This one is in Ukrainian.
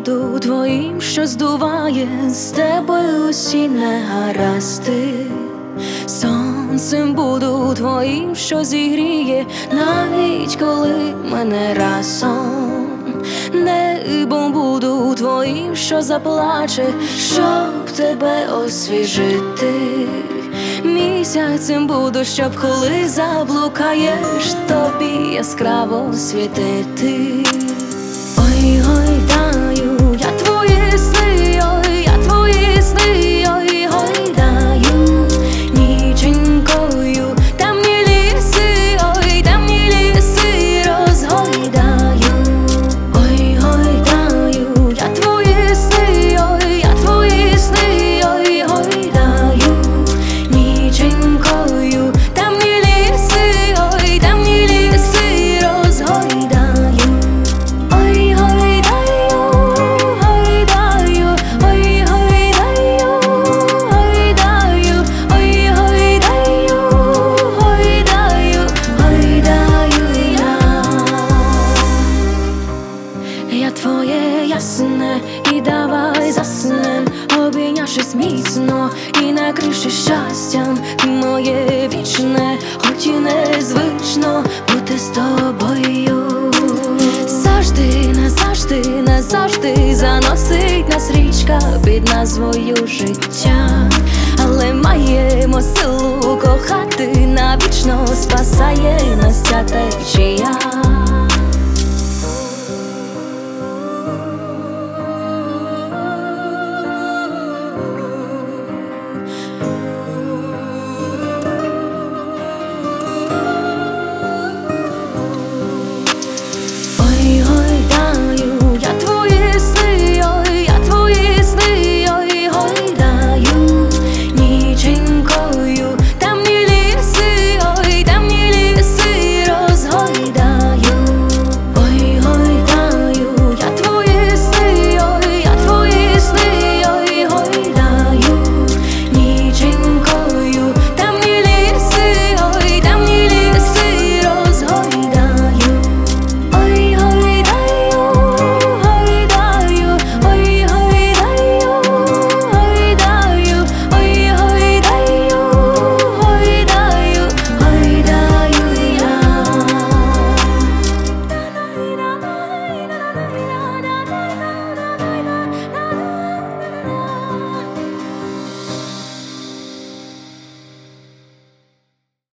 буду твоїм, що здуває з тебе усі негаразди. Сонцем буду твоїм, що зігріє, навіть коли мене разом. Небом буду твоїм, що заплаче, щоб тебе освіжити. Місяцем буду, щоб коли заблукаєш, тобі яскраво світити. Ой, гойдаю, я твої сни, ой, я твої сни, ой, гойдаю ніченькою, темні ліси, ой, темні ліси розгойдаю. Ой, гойдаю, я твої сни, ой, я твої сни, ой, гойдаю ніченькою, темні ліси, ой, темні ліси розгойдаю. Ой, гойдаю, гойдаю, ой, гойдаю, гойдаю, ой, гойдаю, гойдаю, гойдаю я твоє ясне, і давай заснем, обійнявшись міцно і накривши щастям. Ти моє вічне, хоч і незвично бути з тобою. Завжди, назавжди, назавжди заносить нас річка під назвою життя. Але маємо силу кохати, навічно спасає нас ця течія.